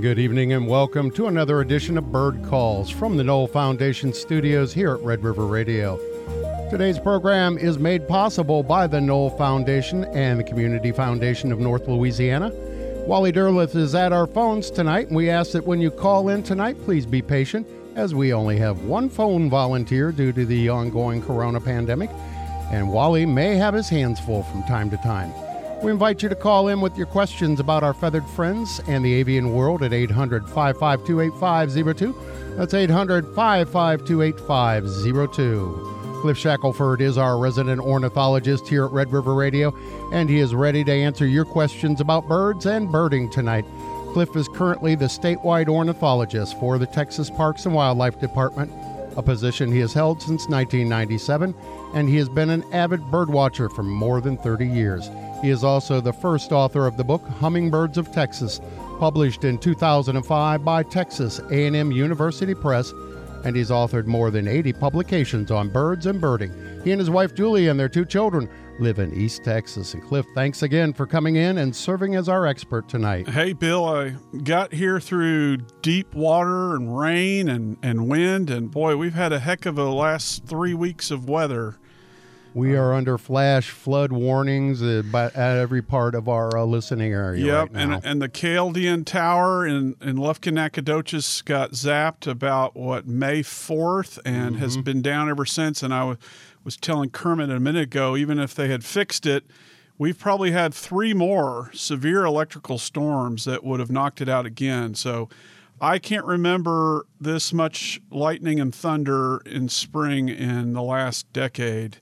Good evening and welcome to another edition of Bird Calls from the Knoll Foundation studios here at Red River Radio. Today's program is made possible by the Knoll Foundation and the Community Foundation of North Louisiana. Wally Derleth is at our phones tonight, and we ask that when you call in tonight, please be patient, as we only have one phone volunteer due to the ongoing corona pandemic, and Wally may have his hands full from time to time. We invite you to call in with your questions about our feathered friends and the avian world at 800-552-8502. That's 800-552-8502. Cliff Shackelford is our resident ornithologist here at Red River Radio, and he is ready to answer your questions about birds and birding tonight. Cliff is currently the statewide ornithologist for the Texas Parks and Wildlife Department, a position he has held since 1997, and he has been an avid bird watcher for more than 30 years. He is also the first author of the book Hummingbirds of Texas, published in 2005 by Texas A&M University Press, and he's authored more than 80 publications on birds and birding. He and his wife Julie and their two children live in East Texas. And Cliff, thanks again for coming in and serving as our expert tonight. Hey, Bill, I got here through deep water and rain and wind, and boy, we've had a heck of a last 3 weeks of weather. We are under flash flood warnings at every part of our listening area right now. And the Chaldean Tower in Lufkin, Nacogdoches got zapped about, May 4th and has been down ever since. And I was telling Kermit a minute ago, even if they had fixed it, we've probably had 3 more severe electrical storms that would have knocked it out again. So I can't remember this much lightning and thunder in spring in the last decade.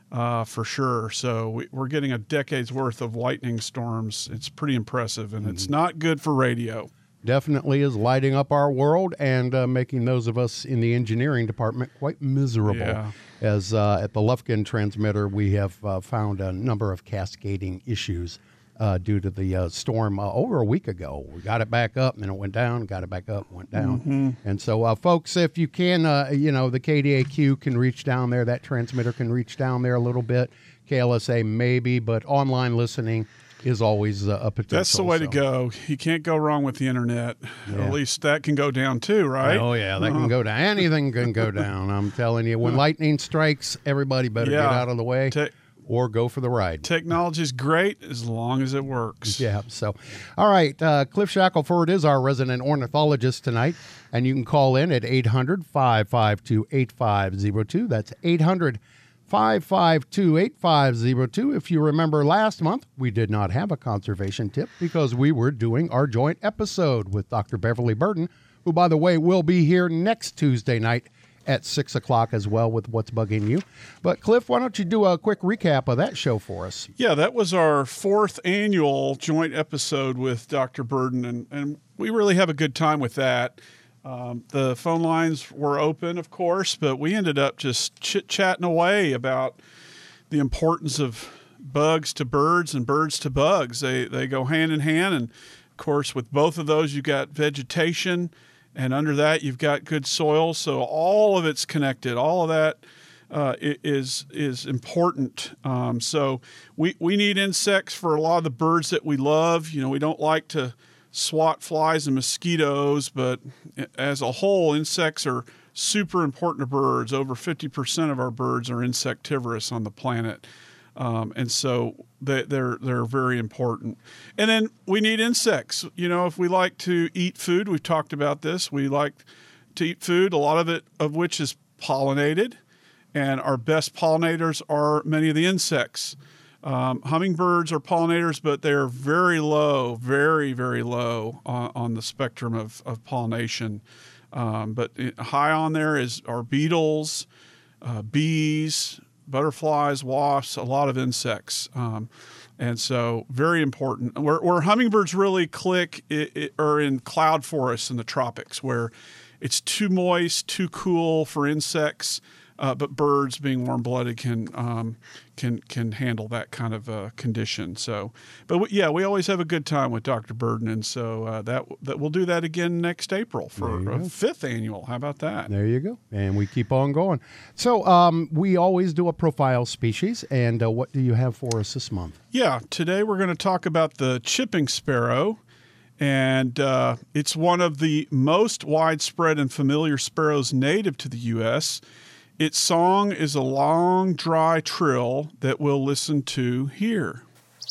For sure. So we're getting a decade's worth of lightning storms. It's pretty impressive, and it's not good for radio. Definitely is lighting up our world and making those of us in the engineering department quite miserable. Yeah. As at the Lufkin transmitter, we have found a number of cascading issues due to the storm over a week ago. We got it back up, and then it went down, got it back up, went down. And so, folks, if you can, the KDAQ can reach down there. That transmitter can reach down there a little bit. KLSA maybe, but online listening is always a potential. That's the way to go. You can't go wrong with the internet. Yeah. At least that can go down too, right? Oh, yeah, that can go down. Anything can go down. I'm telling you, when lightning strikes, everybody better get out of the way. Or go for the ride. Technology's great as long as it works. Yeah. So, all right. Cliff Shackelford is our resident ornithologist tonight, and you can call in at 800-552-8502. That's 800-552-8502. If you remember last month, we did not have a conservation tip because we were doing our joint episode with Dr. Beverly Burden, who, by the way, will be here next Tuesday night at 6 o'clock as well with What's Bugging You. But Cliff, why don't you do a quick recap of that show for us? Yeah, that was our 4th annual joint episode with Dr. Burden, and we really have a good time with that. The phone lines were open, of course, but we ended up just chit-chatting away about the importance of bugs to birds and birds to bugs. They go hand in hand, and of course with both of those you've got vegetation, and under that, you've got good soil. So all of it's connected. All of that is important. So we need insects for a lot of the birds that we love. We don't like to swat flies and mosquitoes, but as a whole, insects are super important to birds. Over 50% of our birds are insectivorous on the planet. And so they're very important. And then we need insects. If we like to eat food, we've talked about this. We like to eat food, a lot of which is pollinated. And our best pollinators are many of the insects. Hummingbirds are pollinators, but they're very low, very, very low on the spectrum of pollination. But high on there are beetles, bees, butterflies, wasps, a lot of insects. And so very important. Where hummingbirds really click are in cloud forests in the tropics, where it's too moist, too cool for insects, but birds, being warm-blooded, can handle that kind of condition. So, we always have a good time with Dr. Burden, and so that we'll do that again next April for a 5th annual. How about that? There you go. And we keep on going. So we always do a profile species, and what do you have for us this month? Yeah, today we're going to talk about the chipping sparrow. And it's one of the most widespread and familiar sparrows native to the U.S. Its song is a long, dry trill that we'll listen to here.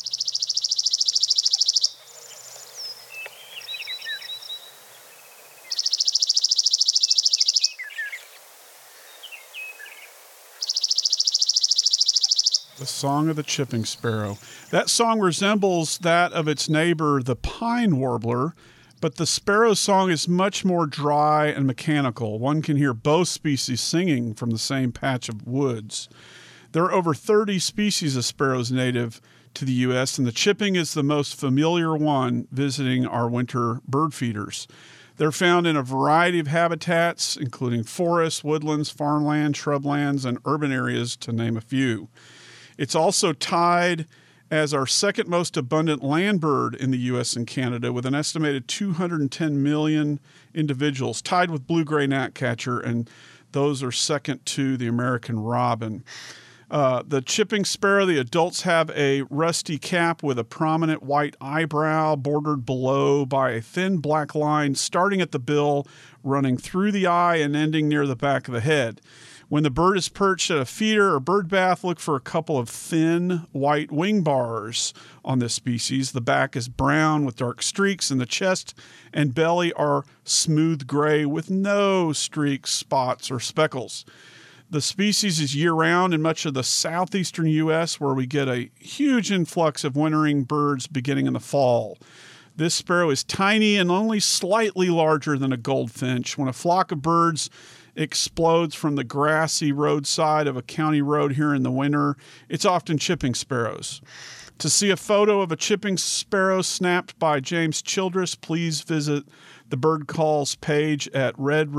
The song of the chipping sparrow. That song resembles that of its neighbor, the pine warbler, but the sparrow's song is much more dry and mechanical. One can hear both species singing from the same patch of woods. There are over 30 species of sparrows native to the U.S., and the chipping is the most familiar one visiting our winter bird feeders. They're found in a variety of habitats, including forests, woodlands, farmland, shrublands, and urban areas, to name a few. It's also tied as our second most abundant land bird in the U.S. and Canada, with an estimated 210 million individuals, tied with blue-gray gnatcatcher, and those are second to the American robin. The chipping sparrow, the adults have a rusty cap with a prominent white eyebrow bordered below by a thin black line starting at the bill, running through the eye and ending near the back of the head. When the bird is perched at a feeder or bird bath, look for a couple of thin white wing bars on this species. The back is brown with dark streaks, and the chest and belly are smooth gray with no streaks, spots, or speckles. The species is year-round in much of the southeastern U.S., where we get a huge influx of wintering birds beginning in the fall. This sparrow is tiny and only slightly larger than a goldfinch. When a flock of birds explodes from the grassy roadside of a county road here in the winter, it's often chipping sparrows. To see a photo of a chipping sparrow snapped by James Childress, please visit the Bird Calls page at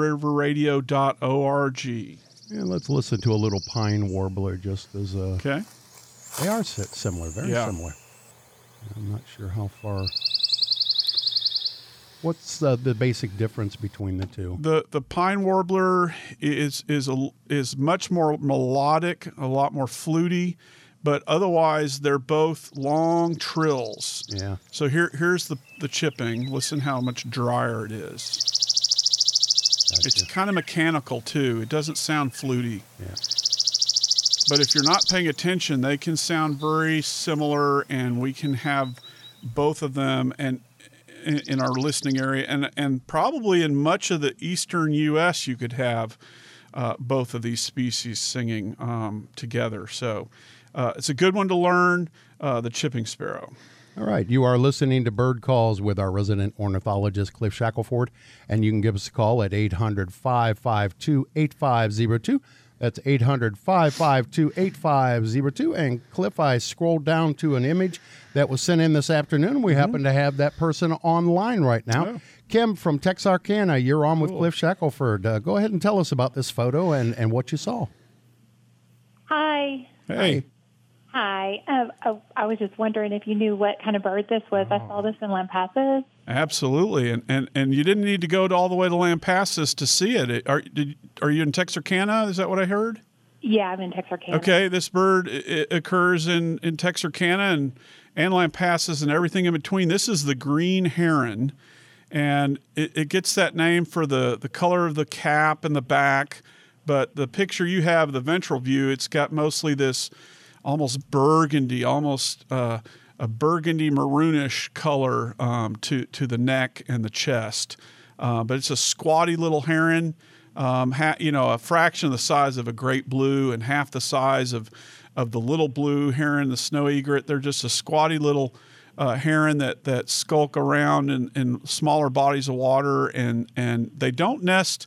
redriverradio.org. Yeah, let's listen to a little pine warbler just as a... Okay. They are similar, very similar. I'm not sure how far... What's the basic difference between the two? The pine warbler is much more melodic, a lot more fluty, but otherwise they're both long trills. Yeah. So here's the chipping. Listen how much drier it is. Gotcha. It's kind of mechanical too. It doesn't sound fluty. Yeah. But if you're not paying attention, they can sound very similar, and we can have both of them and in our listening area, and probably in much of the eastern U.S. you could have both of these species singing together. So it's a good one to learn, the chipping sparrow. All right. You are listening to Bird Calls with our resident ornithologist, Cliff Shackelford, and you can give us a call at 800-552-8502. That's 800-552-8502. And Cliff, I scrolled down to an image that was sent in this afternoon. We happen to have that person online right now. Oh. Kim from Texarkana, you're on with Cliff Shackelford. Go ahead and tell us about this photo and what you saw. Hi. Hey. Hi. I was just wondering if you knew what kind of bird this was. I saw this in Lampasas. Absolutely, and you didn't need to go all the way to Lampasas to see it. Are you in Texarkana? Is that what I heard? Yeah, I'm in Texarkana. Okay, this bird it occurs in Texarkana and Lampasas and everything in between. This is the green heron, and it gets that name for the color of the cap and the back. But the picture you have, the ventral view, it's got mostly this almost burgundy, almost a burgundy maroonish color to the neck and the chest. But it's a squatty little heron, a fraction of the size of a great blue and half the size of the little blue heron, the snow egret. They're just a squatty little heron that skulk around in smaller bodies of water, and they don't nest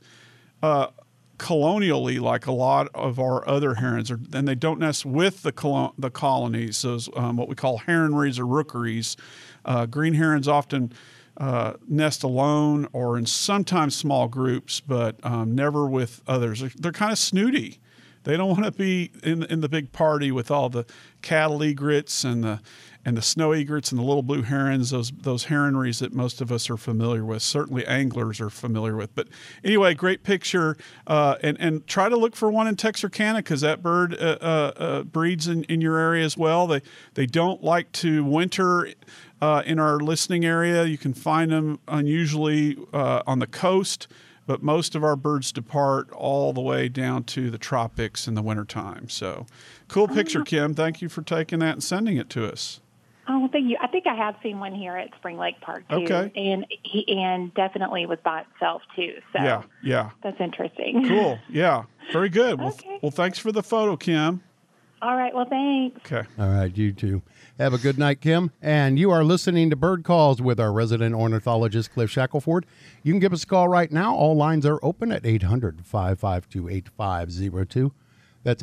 colonially like a lot of our other herons, and they don't nest with the colonies, those what we call heronries or rookeries. Green herons often nest alone or in sometimes small groups, but never with others. They're kind of snooty. They don't want to be in the big party with all the cattle egrets and and the snow egrets and the little blue herons, those heronries that most of us are familiar with, certainly anglers are familiar with. But anyway, great picture, and try to look for one in Texarkana because that bird breeds in your area as well. They don't like to winter in our listening area. You can find them unusually on the coast, but most of our birds depart all the way down to the tropics in the wintertime. So cool picture, Kim. Thank you for taking that and sending it to us. Oh, thank you. I think I have seen one here at Spring Lake Park too, Okay. and definitely was by itself too. So yeah, that's interesting. cool. Yeah, very good. Okay. Well, thanks for the photo, Kim. All right. Well, thanks. Okay. All right, you too. Have a good night, Kim. And you are listening to Bird Calls with our resident ornithologist, Cliff Shackelford. You can give us a call right now. All lines are open at 800-552-8502. That's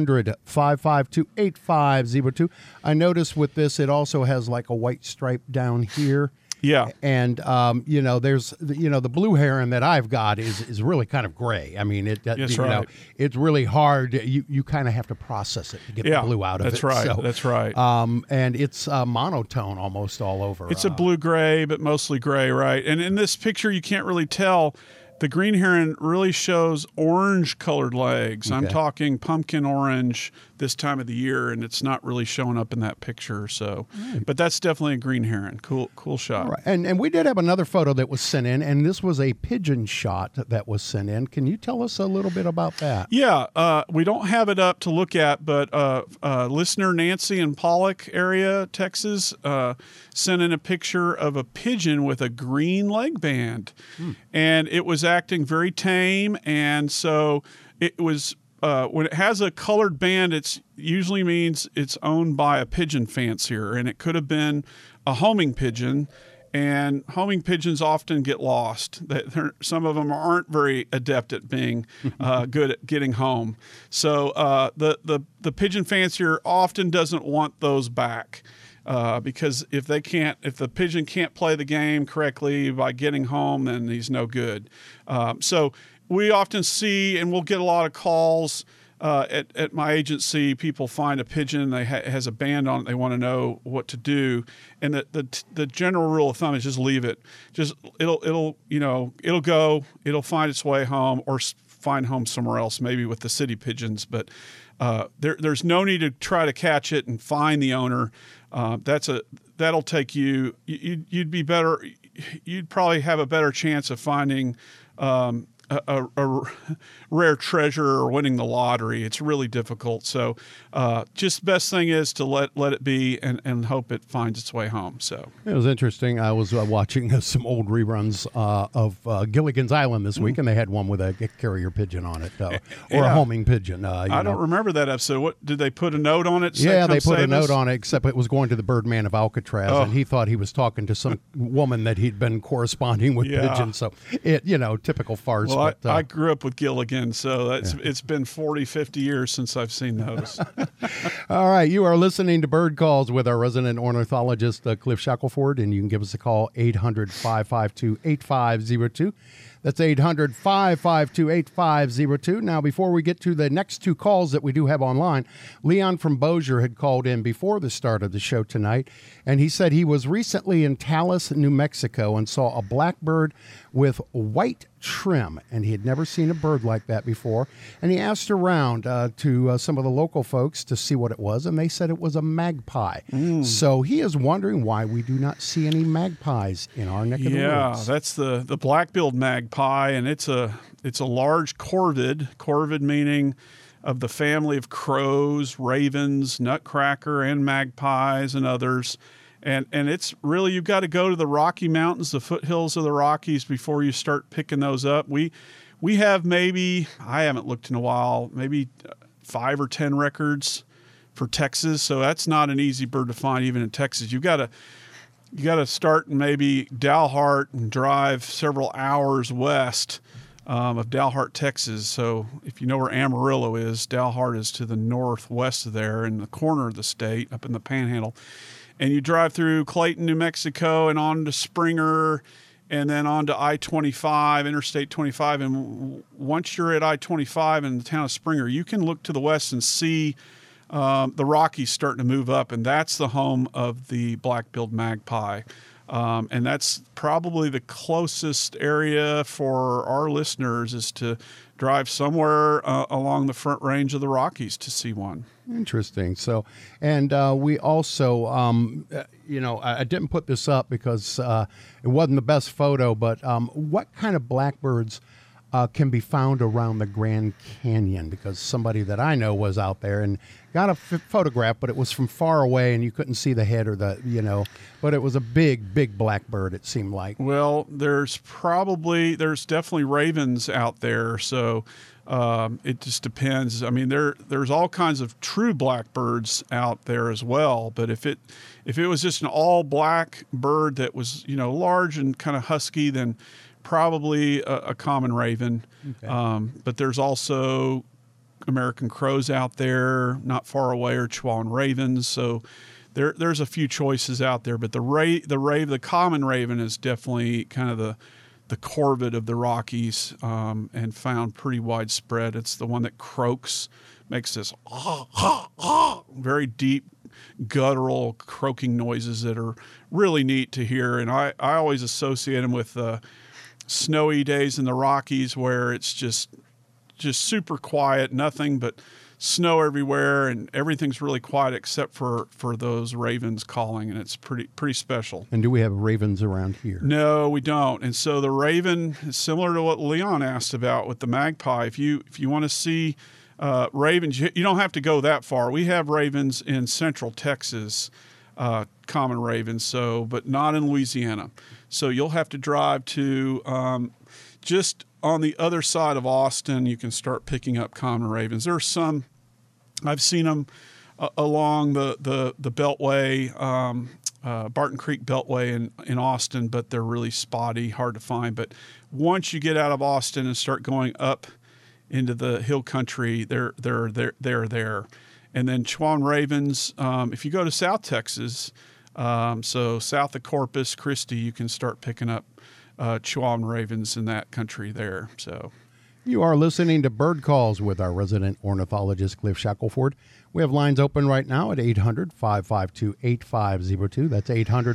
800-552-8502. I noticed with this, it also has like a white stripe down here. Yeah. And, there's, the blue heron that I've got is really kind of gray. I mean, That's right. it's really hard. You kind of have to process it to get the blue out of that's it. right. So, That's right. and it's monotone almost all over. It's a blue-gray, but mostly gray, right? And in this picture, you can't really tell. The green heron really shows orange-colored legs. I'm Okay. talking pumpkin orange this time of the year, and it's not really showing up in that picture. So, but that's definitely a green heron. Cool shot. All right. And we did have another photo that was sent in, and this was a pigeon shot that was sent in. Can you tell us a little bit about that? Yeah, we don't have it up to look at, but listener Nancy in Pollock area, Texas, sent in a picture of a pigeon with a green leg band, and it was acting very tame, and so it was. When it has a colored band, it usually means it's owned by a pigeon fancier, and it could have been a homing pigeon. And homing pigeons often get lost. Some of them aren't very adept at being good at getting home. So the pigeon fancier often doesn't want those back. Because if the pigeon can't play the game correctly by getting home, then he's no good. So we often see, and we'll get a lot of calls at my agency. People find a pigeon, has a band on it, they want to know what to do, and the general rule of thumb is just leave it. Just it'll go, it'll find its way home or find home somewhere else, maybe with the city pigeons. But there's no need to try to catch it and find the owner. That'll take you. You'd be better. You'd probably have a better chance of finding a rare treasure or winning the lottery. It's really difficult. So just best thing is to let it be and hope it finds its way home. So it was interesting. I was watching some old reruns of Gilligan's Island this week, and they had one with a carrier pigeon on it, or a homing pigeon. I don't remember that episode. What did they put a note on it? Yeah, they put a note on it, except it was going to the Birdman of Alcatraz, and he thought he was talking to some woman that he'd been corresponding with pigeons. So typical farce. Well, I grew up with Gilligan, so it's been 40, 50 years since I've seen those. All right, you are listening to Bird Calls with our resident ornithologist, Cliff Shackelford, and you can give us a call, 800-552-8502. That's 800-552-8502. Now, before we get to the next two calls that we do have online, Leon from Bossier had called in before the start of the show tonight, and he said he was recently in Taos, New Mexico, and saw a blackbird with white trim, and he had never seen a bird like that before. And he asked around to some of the local folks to see what it was, and they said it was a magpie. So he is wondering why we do not see any magpies in our neck of the woods. Yeah, that's the black-billed magpie, and it's a large corvid meaning of the family of crows, ravens, nutcracker, and magpies, and others. And it's really, you've got to go to the Rocky Mountains, the foothills of the Rockies, before you start picking those up. We have maybe, I haven't looked in a while, maybe 5 or 10 records for Texas. So that's not an easy bird to find even in Texas. You got to start in maybe Dalhart and drive several hours west of Dalhart, Texas. So if you know where Amarillo is, Dalhart is to the northwest of there in the corner of the state, up in the Panhandle. And you drive through Clayton, New Mexico, and on to Springer, and then on to I-25, Interstate 25. And once you're at I-25 in the town of Springer, you can look to the west and see the Rockies starting to move up, and that's the home of the black-billed magpie. And that's probably the closest area for our listeners is to drive somewhere along the Front Range of the Rockies to see one. Interesting. So, and we also, I didn't put this up because it wasn't the best photo, but what kind of blackbirds can be found around the Grand Canyon? Because somebody that I know was out there and got a photograph, but it was from far away and you couldn't see the head or but it was a big, big blackbird, it seemed like. Well, there's definitely ravens out there. So it just depends. I mean, there's all kinds of true blackbirds out there as well. But if it was just an all black bird that was, large and kind of husky, then probably a common raven. Okay. But there's also American crows out there not far away, or Chihuahuan ravens. So there's a few choices out there, but the common raven is definitely kind of the corvid of the Rockies, and found pretty widespread. It's the one that croaks, makes this very deep, guttural croaking noises that are really neat to hear. And I always associate them with snowy days in the Rockies where it's just super quiet, nothing but snow everywhere, and everything's really quiet except for those ravens calling, and it's pretty special. And do we have ravens around here? No, we don't. And so the raven is similar to what Leon asked about with the magpie. If you want to see ravens, you don't have to go that far. We have ravens in central Texas, common ravens, but not in Louisiana. So you'll have to drive to just on the other side of Austin. You can start picking up common ravens. There's some, I've seen them along the Beltway, Barton Creek Beltway in Austin, but they're really spotty, hard to find. But once you get out of Austin and start going up into the hill country, they're there. And then Chihuahuan ravens, if you go to South Texas, so south of Corpus Christi, you can start picking up Chihuahuan ravens in that country there. So you are listening to Bird Calls with our resident ornithologist, Cliff Shackelford. We have lines open right now at 800-552-8502. That's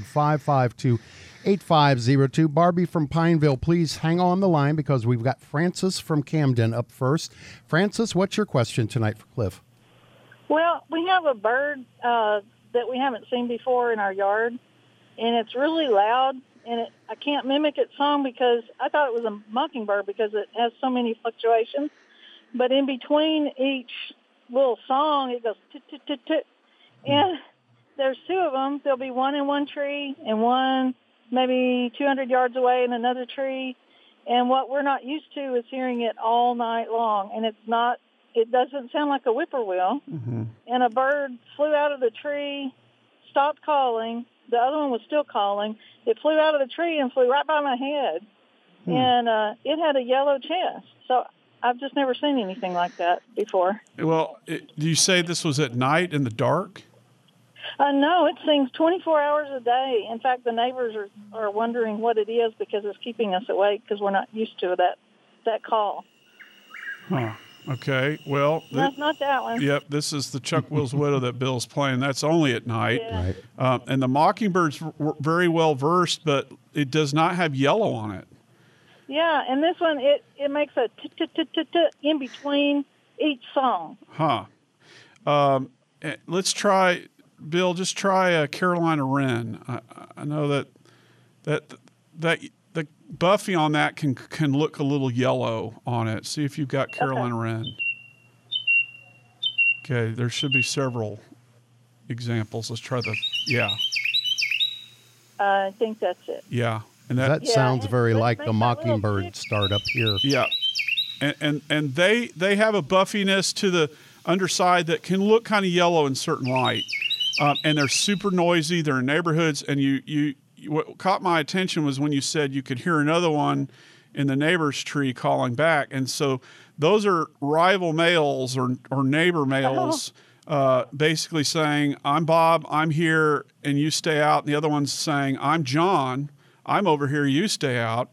800-552-8502. Barbie from Pineville, please hang on the line because we've got Francis from Camden up first. Francis, what's your question tonight for Cliff? Well, we have a bird that we haven't seen before in our yard, and it's really loud, and I can't mimic its song because I thought it was a mockingbird because it has so many fluctuations. But in between each little song, it goes tut-tut-tut-tut. And there's two of them. There'll be one in one tree and one maybe 200 yards away in another tree. And what we're not used to is hearing it all night long, and it doesn't sound like a whippoorwill. Mm-hmm. And a bird flew out of the tree, stopped calling. The other one was still calling. It flew out of the tree and flew right by my head. And it had a yellow chest. So I've just never seen anything like that before. Well, do you say this was at night in the dark? No, it sings 24 hours a day. In fact, the neighbors are wondering what it is because it's keeping us awake because we're not used to that call. Huh. Okay, well... That's not that one. Yep, this is the Chuck Will's Widow that Bill's playing. That's only at night. Yeah. Right. And the mockingbird's very well versed, but it does not have yellow on it. Yeah, and this one, it makes a tut-tut-tut-tut in between each song. Huh. Let's try, Bill, just try Carolina Wren. I know that the Buffy on that can look a little yellow on it. See if you've got Carolina Wren. Okay, there should be several examples. Let's try I think that's it. Yeah. And that sounds very like the mockingbird start up here. Yeah. And they have a buffiness to the underside that can look kind of yellow in certain light. And they're super noisy. They're in neighborhoods, and what caught my attention was when you said you could hear another one in the neighbor's tree calling back. And so those are rival males or neighbor males basically saying, I'm Bob, I'm here, and you stay out. And the other one's saying, I'm John, I'm over here, you stay out.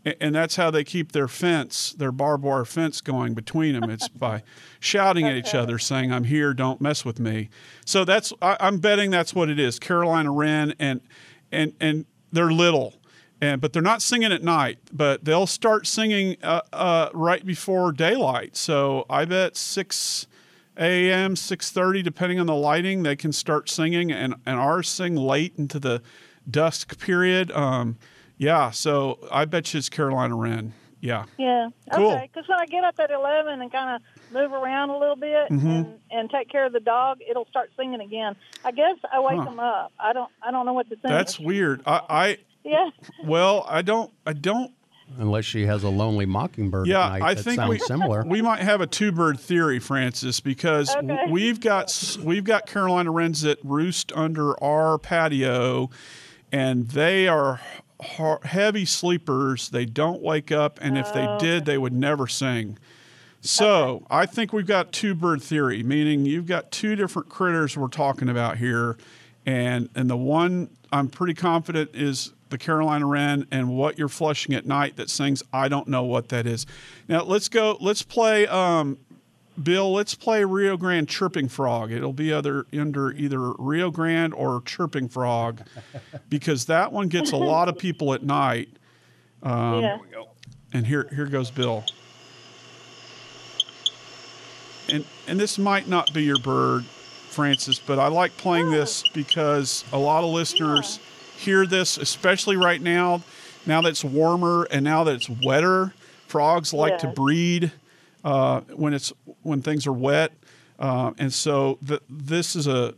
And that's how they keep their fence, their barbed wire fence going between them. It's by shouting at each other, saying, "I'm here, don't mess with me." So I'm betting that's what it is. Carolina wren, and they're little, but they're not singing at night. But they'll start singing right before daylight. So I bet 6 a.m., 6:30, depending on the lighting, they can start singing, and ours sing late into the dusk period. Yeah, so I bet you it's Carolina wren. Yeah. Yeah. Cool. Okay. Because when I get up at 11 and kind of move around a little bit and take care of the dog, it'll start singing again. I guess I wake them up. I don't know what to think. That's weird. Yeah. Well, I don't. Unless she has a lonely mockingbird Yeah, at night I that think sounds similar. we might have a two-bird theory, Francis, because Okay. we've got Carolina wrens that roost under our patio, and they are heavy sleepers. They don't wake up, and if they did, they would never sing. So I think we've got two-bird theory, meaning you've got two different critters we're talking about here, and the one I'm pretty confident is the Carolina wren, and what you're flushing at night that sings, I don't know what that is. Now let's play, Bill, let's play Rio Grande Chirping Frog. It'll be under either Rio Grande or Chirping Frog, because that one gets a lot of people at night. Yeah. And here goes Bill. And this might not be your bird, Francis, but I like playing this because a lot of listeners hear this, especially right now that it's warmer and now that it's wetter. Frogs like to breed when things are wet, and so this is a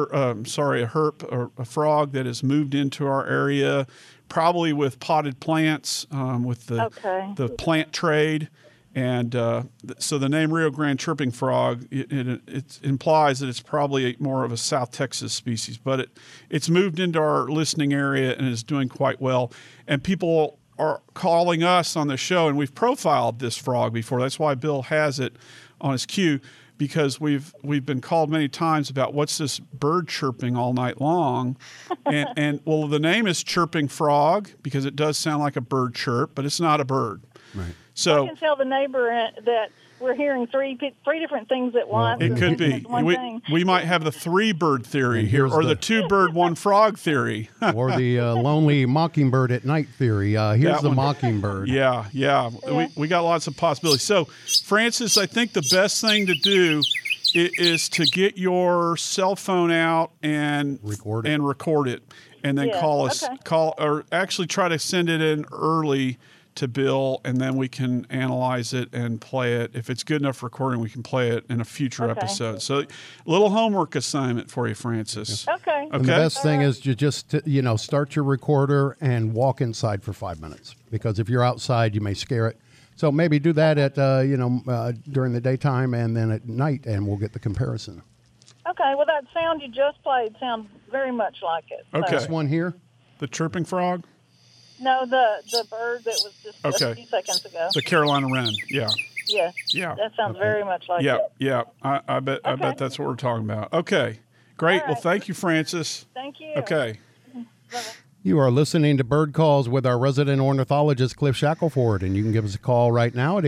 herp or a frog that has moved into our area, probably with potted plants, with the plant trade. And so the name Rio Grande Chirping Frog, it implies that it's probably more of a South Texas species, but it's moved into our listening area and is doing quite well. And people are calling us on the show, and we've profiled this frog before. That's why Bill has it on his queue, because we've been called many times about what's this bird chirping all night long. and well, the name is Chirping Frog because it does sound like a bird chirp, but it's not a bird. Right. So I can tell the neighbor that we're hearing three different things at once. it could be. We might have the three-bird theory here, or the two-bird, one-frog theory. Or the lonely mockingbird at night theory. Here's the mockingbird. Yeah. We got lots of possibilities. So, Francis, I think the best thing to do is to get your cell phone out and record it, and then call us. Okay. Or actually try to send it in early to Bill, and then we can analyze it and play it. If it's good enough recording, we can play it in a future episode. So, a little homework assignment for you, Francis. Okay. And the best thing is you just start your recorder and walk inside for 5 minutes, because if you're outside, you may scare it. So maybe do that at during the daytime and then at night, and we'll get the comparison. Okay. Well, that sound you just played sounds very much like it. Okay. This one here, the chirping frog. No, the bird that was just a few seconds ago. The Carolina wren, yeah. Yeah. That sounds very much like it. Yeah. I bet that's what we're talking about. Okay, great. Right. Well, thank you, Francis. Thank you. Okay. Bye-bye. you are listening to Bird Calls with our resident ornithologist, Cliff Shackelford, and you can give us a call right now at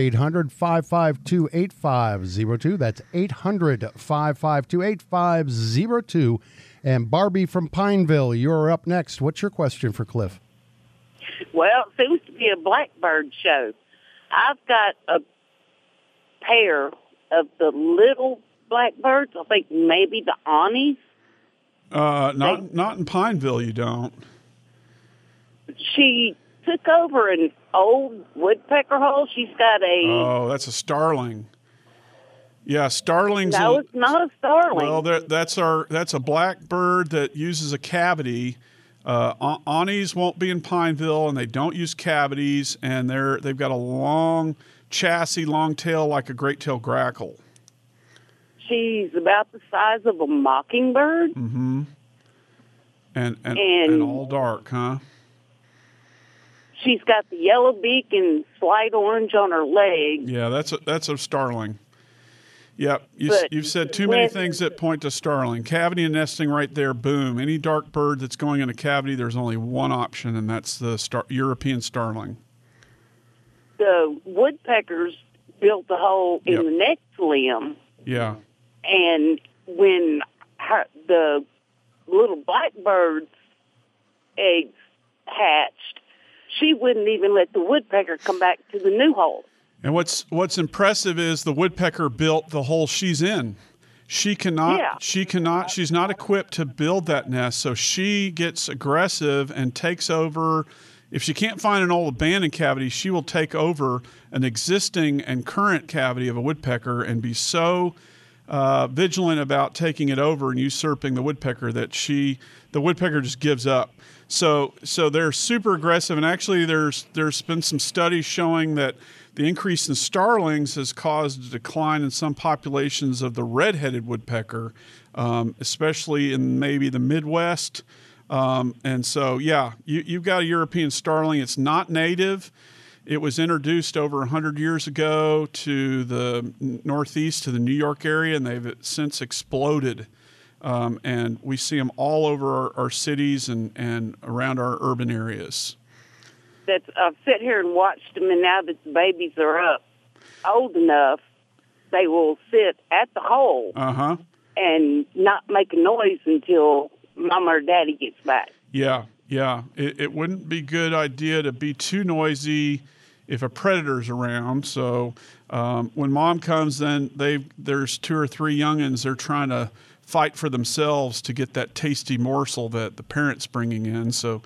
800-552-8502. That's 800-552-8502. And Barbie from Pineville, you're up next. What's your question for Cliff? Well, it seems to be a blackbird show. I've got a pair of the little blackbirds. I think maybe the Anis. Not in Pineville, you don't. She took over an old woodpecker hole. She's got a... Oh, that's a starling. Yeah, starlings. No, it's not a starling. Well, that's a blackbird that uses a cavity. Anis won't be in Pineville, and they don't use cavities, and they've got a long chassis, long tail like a great-tailed grackle. She's about the size of a mockingbird. Mm-hmm. And all dark, huh? She's got the yellow beak and slight orange on her leg. Yeah, that's a starling. Yep, you've said too many things that point to starling. Cavity and nesting right there, boom. Any dark bird that's going in a cavity, there's only one option, and that's the European starling. the woodpeckers built the hole in Yep. the next limb, Yeah. and when the little blackbird's eggs hatched, she wouldn't even let the woodpecker come back to the new hole. And what's impressive is the woodpecker built the hole she's in. She cannot. Yeah. She's not equipped to build that nest, so she gets aggressive and takes over. If she can't find an old abandoned cavity, she will take over an existing and current cavity of a woodpecker and be so vigilant about taking it over and usurping the woodpecker that the woodpecker just gives up. So they're super aggressive, and actually there's been some studies showing that the increase in starlings has caused a decline in some populations of the red-headed woodpecker, especially in maybe the Midwest. And so, yeah, you've got a European starling. It's not native. It was introduced over 100 years ago to the Northeast, to the New York area, and they've since exploded. And we see them all over our cities and around our urban areas. I've sat here and watched them, and now that the babies are up old enough, they will sit at the hole and not make a noise until Mama or Daddy gets back. Yeah. It wouldn't be a good idea to be too noisy if a predator's around. So when Mom comes, then there's 2 or 3 youngins. They're trying to fight for themselves to get that tasty morsel that the parent's bringing in. So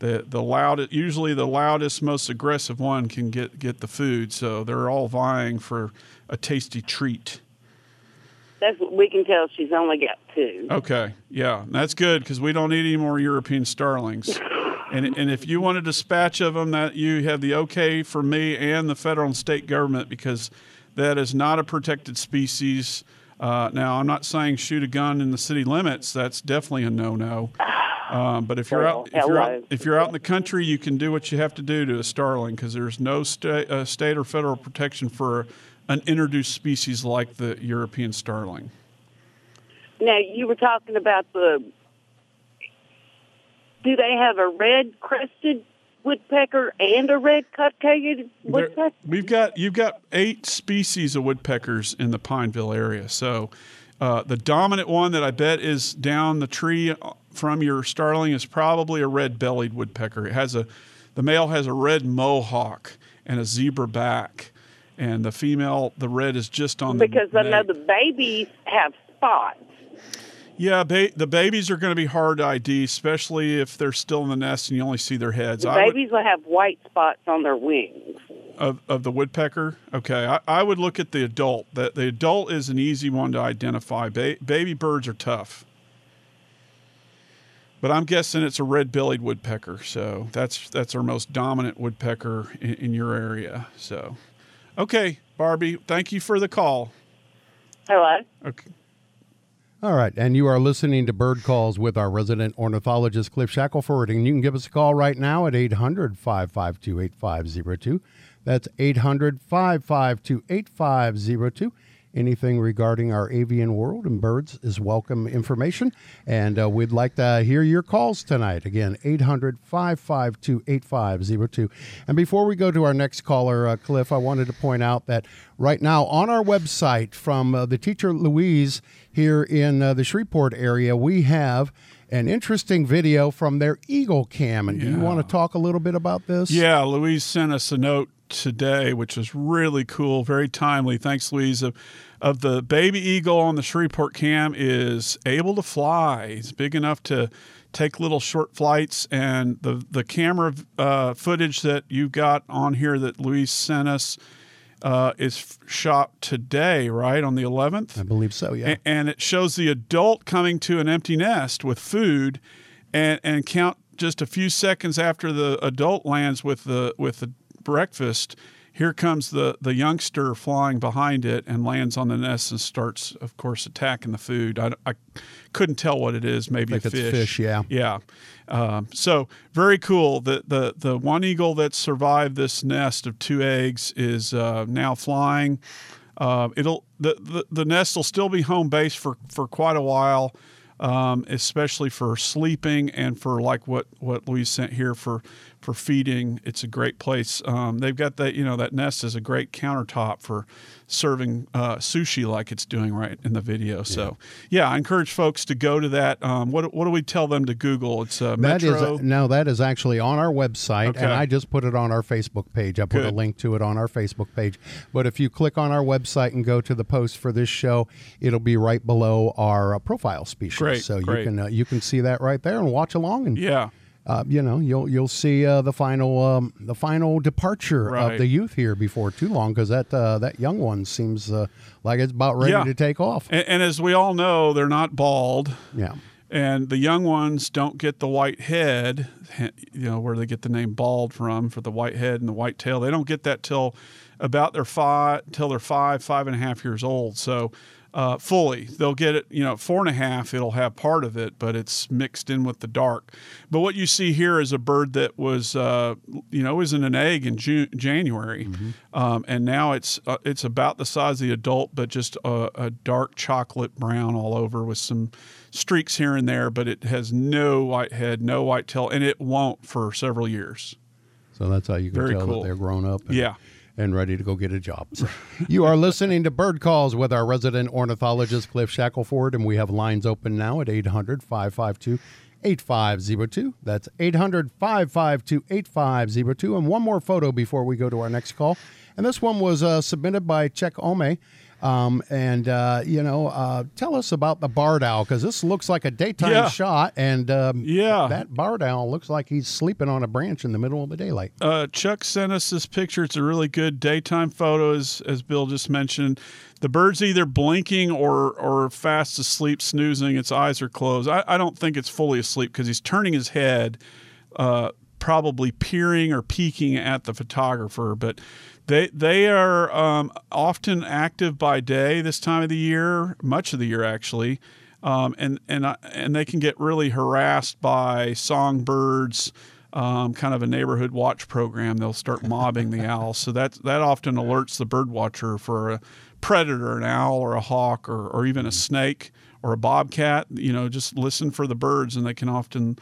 usually the loudest, most aggressive one can get the food. So they're all vying for a tasty treat. That's what we can tell. She's only got 2. Okay, yeah, that's good because we don't need any more European starlings. And if you want a dispatch of them, that you have the okay from me and the federal and state government, because that is not a protected species. Now, I'm not saying shoot a gun in the city limits. That's definitely a no-no. But if you're out in the country, you can do what you have to do to a starling, because there's no state or federal protection for an introduced species like the European starling. Now, you were talking about do they have a red-crested woodpecker and a red-cockaded woodpecker? You've got 8 species of woodpeckers in the Pineville area. So the dominant one that I bet is down the tree from your starling is probably a red-bellied woodpecker. The male has a red mohawk and a zebra back, and the female, the red is just on because the I know the babies have spots. Yeah, the babies are going to be hard to ID, especially if they're still in the nest and you only see their heads. The babies will have white spots on their wings. Of the woodpecker? Okay, I would look at the adult. The adult is an easy one to identify. Baby birds are tough. But I'm guessing it's a red-bellied woodpecker, so that's our most dominant woodpecker in your area. So, okay, Barbie, thank you for the call. Hello. Okay. All right, and you are listening to Bird Calls with our resident ornithologist, Cliff Shackelford, and you can give us a call right now at 800-552-8502. That's 800-552-8502. Anything regarding our avian world and birds is welcome information, and we'd like to hear your calls tonight. Again, 800-552-8502. And before we go to our next caller, Cliff, I wanted to point out that right now on our website from the teacher Louise here in the Shreveport area, we have an interesting video from their Eagle Cam. And do you want to talk a little bit about this? Yeah, Louise sent us a note today, which is really cool, very timely. Thanks, Louise. Of the baby eagle on the Shreveport Cam is able to fly. He's big enough to take little short flights, and the camera footage that you got on here that Louise sent us is shot today, right, on the 11th? I believe so, yeah. And it shows the adult coming to an empty nest with food, and count just a few seconds after the adult lands with the breakfast, here comes the youngster flying behind it and lands on the nest and starts, of course, attacking the food. I couldn't tell what it is. Maybe I think a fish. It's fish, yeah. Yeah. So very cool. The one eagle that survived this nest of 2 eggs is now flying. The nest will still be home base for quite a while. especially for sleeping and for like what Louise sent here for feeding. It's a great place. They've got that nest is a great countertop for serving sushi like it's doing right in the video. So yeah, I encourage folks to go to that. What do we tell them to Google? It's Metro. That is actually on our website, Okay. and I just put it on our Facebook page. I put a link to it on our Facebook page. But if you click on our website and go to the post for this show, it'll be right below our profile species. Great, so great. you can see that right there and watch along. And Yeah. You'll see the final departure Right. of the youth here before too long, because that young one seems like it's about ready to take off. And as we all know, they're not bald. Yeah. And the young ones don't get the white head, where they get the name bald from, for the white head and the white tail. They don't get that till about they're 5.5 years old. So fully, they'll get it, 4.5, it'll have part of it, but it's mixed in with the dark. But what you see here is a bird that was, was in an egg in January. Mm-hmm. And now it's about the size of the adult, but just a dark chocolate brown all over with some streaks here and there, but it has no white head, no white tail, and it won't for several years. So that's how you can Very tell cool. that they're grown up. And ready to go get a job. So you are listening to Bird Calls with our resident ornithologist, Cliff Shackelford, and we have lines open now at 800-552-8502. That's 800-552-8502. And one more photo before we go to our next call. And this one was submitted by Czech Ome. Tell us about the barred owl, because this looks like a daytime shot, and that barred owl looks like he's sleeping on a branch in the middle of the daylight. Chuck sent us this picture. It's a really good daytime photo, as Bill just mentioned. The bird's either blinking or fast asleep, snoozing. Its eyes are closed. I don't think it's fully asleep, because he's turning his head, probably peering or peeking at the photographer, but They are often active by day this time of the year, much of the year actually, and they can get really harassed by songbirds, kind of a neighborhood watch program. They'll start mobbing the owls, so that often alerts the bird watcher for a predator, an owl or a hawk or even a snake or a bobcat. Just listen for the birds, and they can often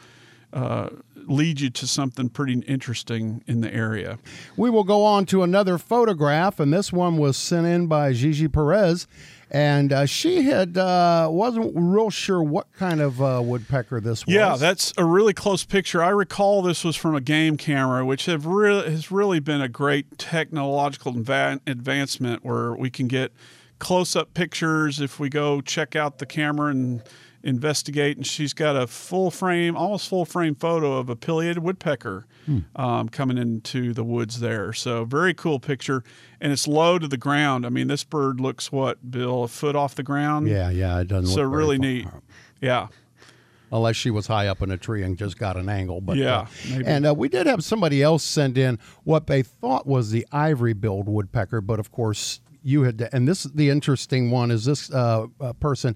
lead you to something pretty interesting in the area. We will go on to another photograph, and this one was sent in by Gigi Perez, and she wasn't real sure what kind of woodpecker this was. Yeah, that's a really close picture. I recall this was from a game camera, which has really been a great technological advancement, where we can get close-up pictures if we go check out the camera and investigate, and she's got a almost full frame photo of a pileated woodpecker coming into the woods there. So very cool picture, and it's low to the ground. I mean, this bird looks, what, Bill, a foot off the ground? Yeah, it doesn't look so really far. neat. Yeah. Unless she was high up in a tree and just got an angle. But maybe. And we did have somebody else send in what they thought was the ivory-billed woodpecker, but of course you had, and this the interesting one is this person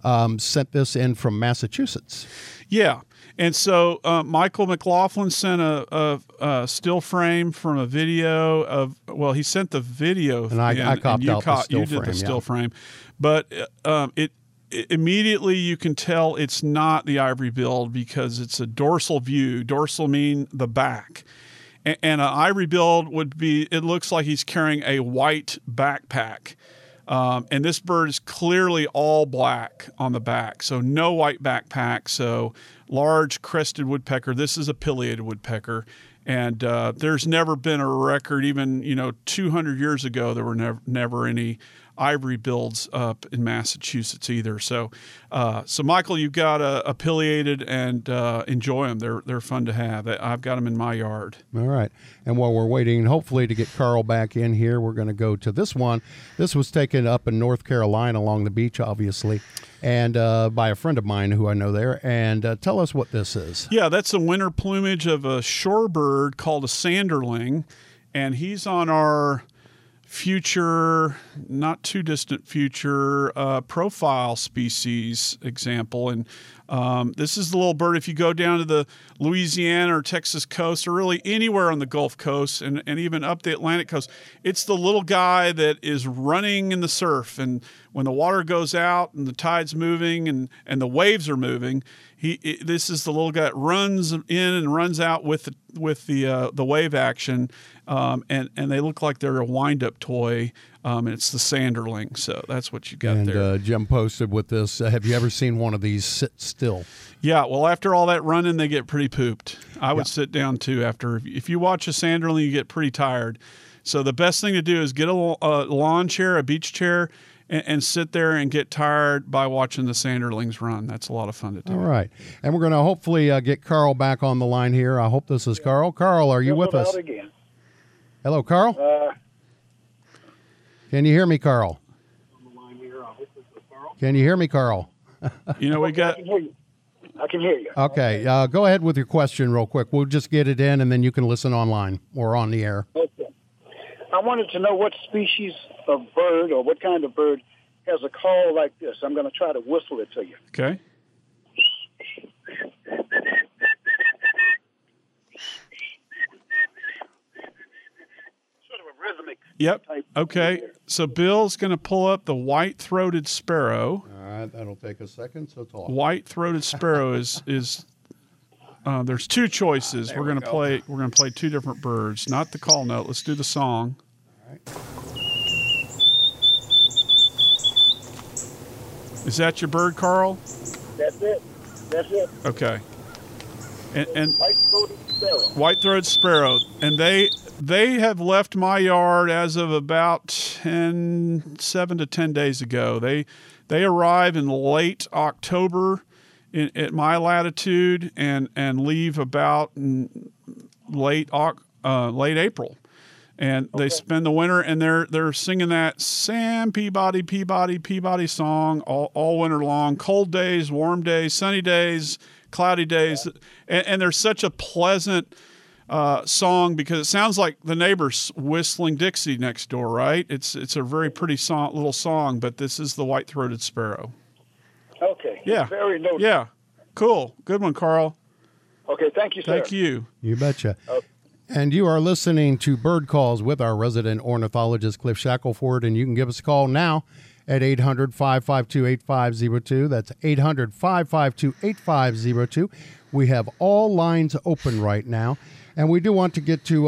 sent this in from Massachusetts. Yeah, and so Michael McLaughlin sent a still frame from a video of. Well, he sent the video, and I copped out the still frame. You did the still frame, but it immediately you can tell it's not the ivory-billed, because it's a dorsal view. Dorsal mean the back. And an ivory-billed would be, it looks like he's carrying a white backpack. And this bird is clearly all black on the back, so no white backpack. So large crested woodpecker. This is a pileated woodpecker. And there's never been a record, even 200 years ago, there were never any ivory bills up in Massachusetts either. So Michael, you've got a pileated, and enjoy them. They're fun to have. I've got them in my yard. All right. And while we're waiting, hopefully, to get Carl back in here, we're going to go to this one. This was taken up in North Carolina along the beach, obviously, and by a friend of mine who I know there. And tell us what this is. Yeah, that's the winter plumage of a shorebird called a sanderling, and he's on our future, not too distant future, profile species example. And this is the little bird. If you go down to the Louisiana or Texas coast, or really anywhere on the Gulf Coast and even up the Atlantic coast, it's the little guy that is running in the surf. And when the water goes out and the tide's moving and the waves are moving, this is the little guy that runs in and runs out with the wave action, and they look like they're a wind-up toy, and it's the sanderling. So that's what you got there. And Jim posted with this. Have you ever seen one of these sit still? Yeah, well, after all that running, they get pretty pooped. I would sit down too. If you watch a sanderling, you get pretty tired. So the best thing to do is get a lawn chair, a beach chair, and sit there and get tired by watching the sanderlings run. That's a lot of fun to do. All right. And we're going to hopefully get Carl back on the line here. I hope this is Carl. Carl, are you with us? Again. Hello, Carl? Can you hear me, Carl? Can you hear me, Carl? We got... I can hear you. Okay. Go ahead with your question real quick. We'll just get it in, and then you can listen online or on the air. Okay. I wanted to know what species of bird or what kind of bird has a call like this. I'm going to try to whistle it to you. Okay. Sort of a rhythmic. Yep. Type. Okay. So Bill's going to pull up the white-throated sparrow. All right. That'll take a second, so talk. White-throated sparrow is there's two choices. We're going to play two different birds. Not the call note. Let's do the song. All right. Is that your bird, Carl? That's it. Okay. And White-throated sparrow. white-throated sparrow, and they have left my yard as of about 7 to 10 days ago. They arrive in late October at my latitude and leave about late April. And they spend the winter, and they're singing that Sam Peabody, Peabody, Peabody song all winter long. Cold days, warm days, sunny days, cloudy days. And there's such a pleasant song because it sounds like the neighbors whistling Dixie next door, right? It's a very pretty little song, but this is the white-throated sparrow. Okay. Yeah. Very noticeable. Yeah. Cool. Good one, Carl. Okay. Thank you, sir. Thank you. You betcha. Okay. And you are listening to Bird Calls with our resident ornithologist, Cliff Shackelford, and you can give us a call now at 800-552-8502. That's 800-552-8502. We have all lines open right now. And we do want to get to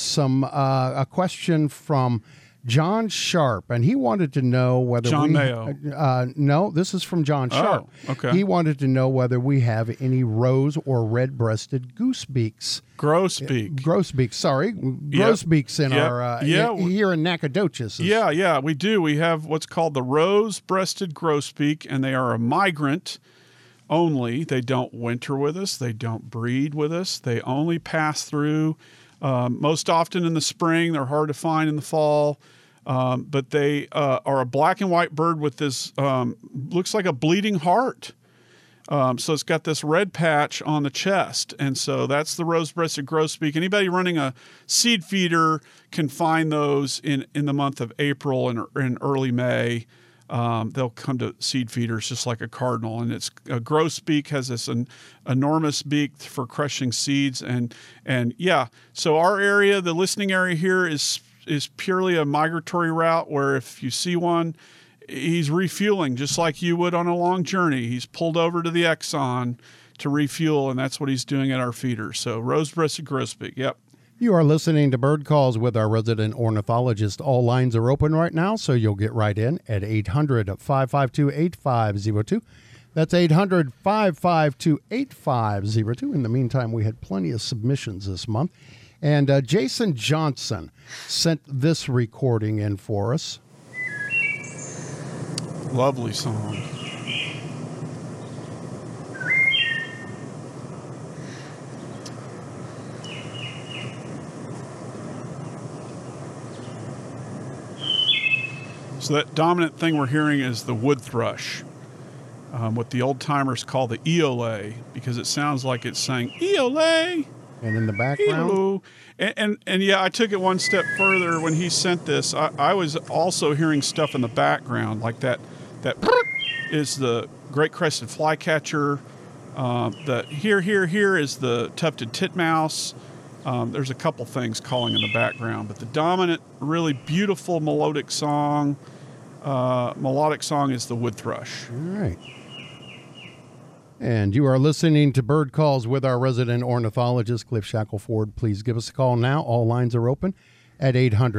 a question from John Sharp, and he wanted to know whether John Mayo. No, this is from John Sharp. Oh, okay. He wanted to know whether we have any rose or red-breasted goosebeaks. Grosbeaks, sorry. Grosbeaks in our here in Nacogdoches. Yeah, we do. We have what's called the rose-breasted grosbeak, and they are a migrant only. They don't winter with us. They don't breed with us. They only pass through most often in the spring. They're hard to find in the fall. But they are a black and white bird with this, looks like a bleeding heart. So it's got this red patch on the chest. And so that's the rose-breasted grosbeak. Anybody running a seed feeder can find those in the month of April and in early May. They'll come to seed feeders just like a cardinal. And it's a grosbeak has this enormous beak for crushing seeds. And yeah, so our area, the listening area here is purely a migratory route where if you see one, he's refueling just like you would on a long journey. He's pulled over to the Exxon to refuel, and that's what he's doing at our feeder. So rose-breasted grosbeak, yep. You are listening to Bird Calls with our resident ornithologist. All lines are open right now, so you'll get right in at 800-552-8502. That's 800-552-8502. In the meantime, we had plenty of submissions this month. And Jason Johnson sent this recording in for us. Lovely song. So that dominant thing we're hearing is the wood thrush, what the old timers call the eole, because it sounds like it's saying eole. And in the background? Hello. And yeah, I took it one step further when he sent this. I was also hearing stuff in the background, like that is the great crested flycatcher. The here is the tufted titmouse. There's a couple things calling in the background, but the dominant, really beautiful melodic song is the wood thrush. All right. And you are listening to Bird Calls with our resident ornithologist, Cliff Shackelford. Please give us a call now. All lines are open at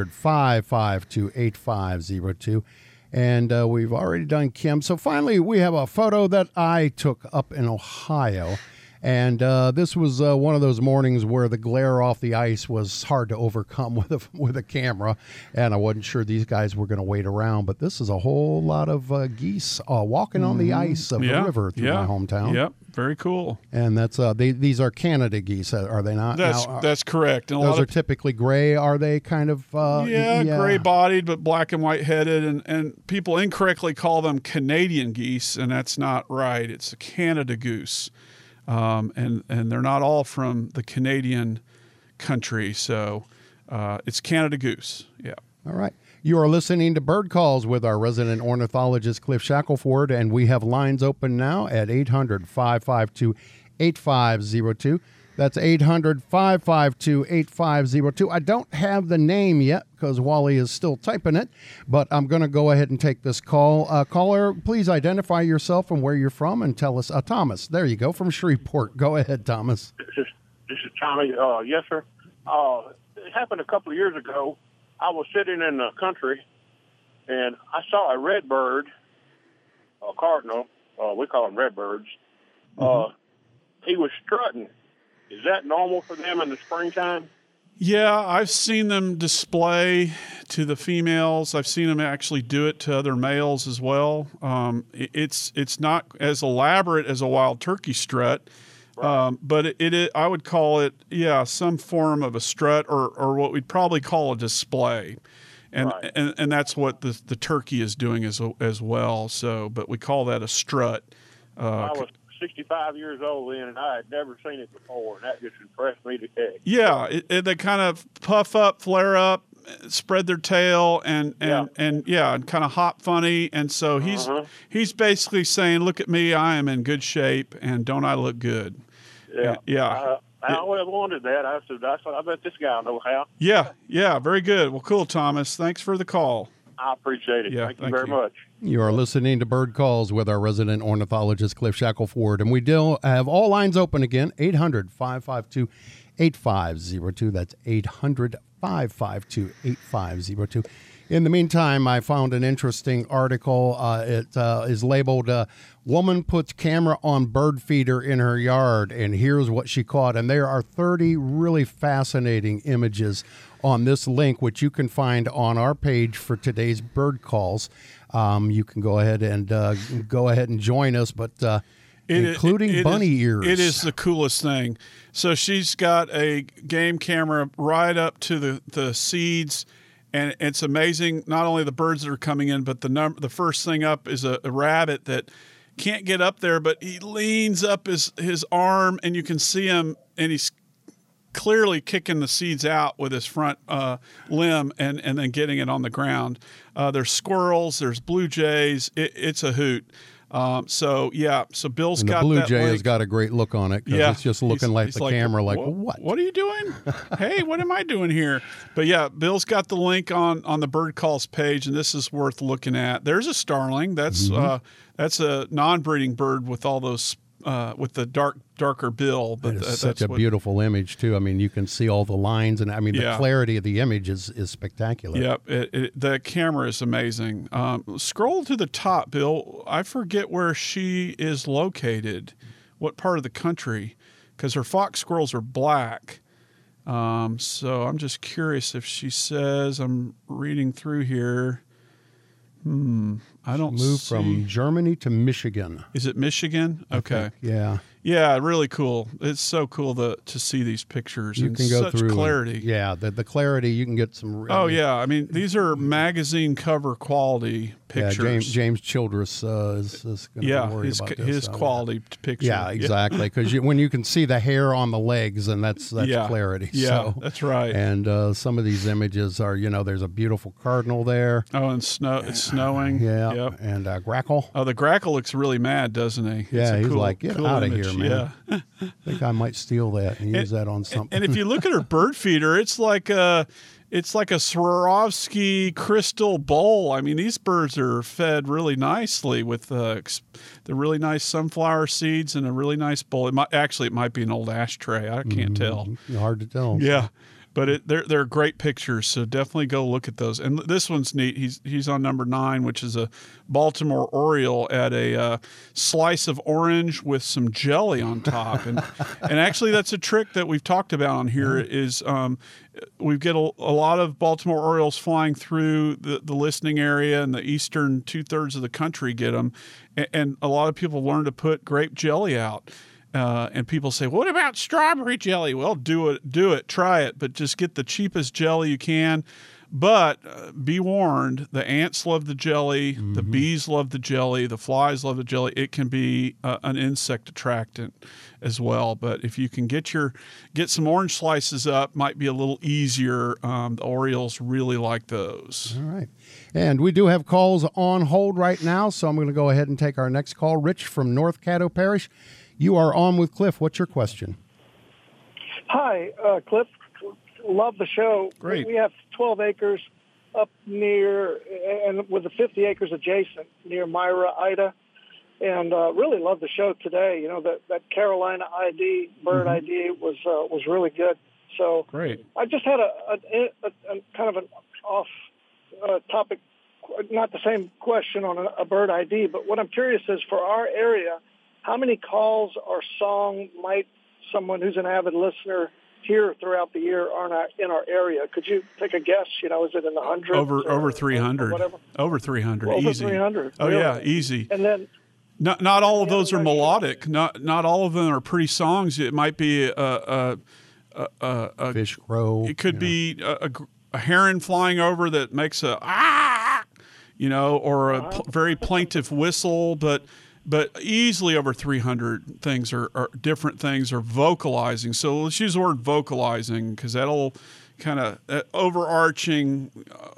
800-552-8502. And we've already done Kim. So finally, we have a photo that I took up in Ohio. And this was one of those mornings where the glare off the ice was hard to overcome with a camera, and I wasn't sure these guys were going to wait around. But this is a whole lot of geese walking on the ice of the river through my hometown. Yep, very cool. And that's these are Canada geese, are they not? That's correct. And those are typically gray. Are they kind of gray-bodied but black and white-headed, and people incorrectly call them Canadian geese, and that's not right. It's a Canada goose. And they're not all from the Canadian country, so it's Canada goose. Yeah. All right. You are listening to Bird Calls with our resident ornithologist, Cliff Shackelford, and we have lines open now at 800-552-8502. That's 800-552-8502. I don't have the name yet because Wally is still typing it, but I'm going to go ahead and take this call. Caller, please identify yourself and where you're from and tell us. Thomas, there you go, from Shreveport. Go ahead, Thomas. This is Tommy. Yes, sir. It happened a couple of years ago. I was sitting in the country, and I saw a red bird, a cardinal. We call them red birds. He was strutting. Is that normal for them in the springtime? Yeah, I've seen them display to the females. I've seen them actually do it to other males as well. It's not as elaborate as a wild turkey strut, right. But I would call it, some form of a strut or what we'd probably call a display. And right. and that's what the turkey is doing as well. So, but we call that a strut. I was 65 years old then, and I had never seen it before, and that just impressed me to heck. Yeah, they kind of puff up, flare up, spread their tail, and kind of hop funny. And so he's basically saying, "Look at me, I am in good shape, and don't I look good?" Yeah. I always wanted that. I said, I bet this guy will know how. Yeah, very good. Well, cool, Thomas. Thanks for the call. I appreciate it. Yeah, thank you very much. You are listening to Bird Calls with our resident ornithologist, Cliff Shackelford, and we do have all lines open again, 800-552-8502. That's 800-552-8502. In the meantime, I found an interesting article. It is labeled, Woman Puts Camera on Bird Feeder in Her Yard, and here's what she caught. And there are 30 really fascinating images on this link, which you can find on our page for today's Bird Calls. You can go ahead and join us, but including bunny ears. It is the coolest thing. So she's got a game camera right up to the seeds. And it's amazing, not only the birds that are coming in, but the first thing up is a rabbit that can't get up there, but he leans up his arm, and you can see him, and he's clearly kicking the seeds out with his front limb and then getting it on the ground. There's squirrels, there's blue jays. It's a hoot. So Bill's got that. The blue jay has got a great look on it because it's just looking like the camera, like, what? What are you doing? Hey, what am I doing here? But yeah, Bill's got the link on the Bird Calls page, and this is worth looking at. There's a starling. That's a non-breeding bird with all those with the darker bill. But it's such a beautiful image too. I mean, you can see all the lines, and I mean the clarity of the image is spectacular. Yep, the camera is amazing. Scroll to the top, Bill. I forget where she is located, what part of the country, because her fox squirrels are black. So I'm just curious if she says. I'm reading through here. I don't moved from Germany to Michigan. Is it Michigan? Okay. Yeah. Yeah, really cool. It's so cool to see these pictures You in can go such through clarity. the clarity. You can get some. Oh yeah, I mean these are magazine cover quality pictures. Yeah, James Childress is going to be worried about this. His quality picture. Yeah, exactly. Because when you can see the hair on the legs, and that's clarity. Yeah, so, that's right. And some of these images are, there's a beautiful cardinal there. Oh, and it's snowing. Yeah, yep. And grackle. Oh, the grackle looks really mad, doesn't he? Yeah, he's cool, like, get cool out of image. here, man. Yeah. I think I might steal that and use that on something. And if you look at her bird feeder, it's like a Swarovski crystal bowl. I mean, these birds are fed really nicely with the really nice sunflower seeds and a really nice bowl. It might be an old ashtray. I can't tell. Hard to tell. Yeah. But they're great pictures, so definitely go look at those. And this one's neat. He's on number 9, which is a Baltimore Oriole at a slice of orange with some jelly on top. And actually, that's a trick that we've talked about on here. Is we get a lot of Baltimore Orioles flying through the listening area, and the eastern 2/3 of the country get them. And a lot of people learn to put grape jelly out. And people say, what about strawberry jelly? Well, do it, try it, but just get the cheapest jelly you can. But be warned, the ants love the jelly, the bees love the jelly, the flies love the jelly. It can be an insect attractant as well. But if you can get some orange slices up, might be a little easier. The Orioles really like those. All right. And we do have calls on hold right now, so I'm going to go ahead and take our next call. Rich from North Caddo Parish. You are on with Cliff. What's your question? Hi, Cliff. Love the show. Great. We have 12 acres up near, and with the 50 acres adjacent near Myra, Ida, and really love the show today. That Carolina ID, bird ID was really good. So great. I just had a kind of an off topic, not the same question on a bird ID, but what I'm curious is for our area, how many calls or song might someone who's an avid listener hear throughout the year in our area? Could you take a guess? Is it in the hundreds? Over 300. Over 300. Over easy. 300. Oh really? yeah, easy. And then not all of those are melodic. Not all of them are pretty songs. It might be a fish crow. It could be a heron flying over that makes a or a very plaintive whistle, but easily over 300 things are different things are vocalizing. So let's use the word vocalizing because that'll kind of overarching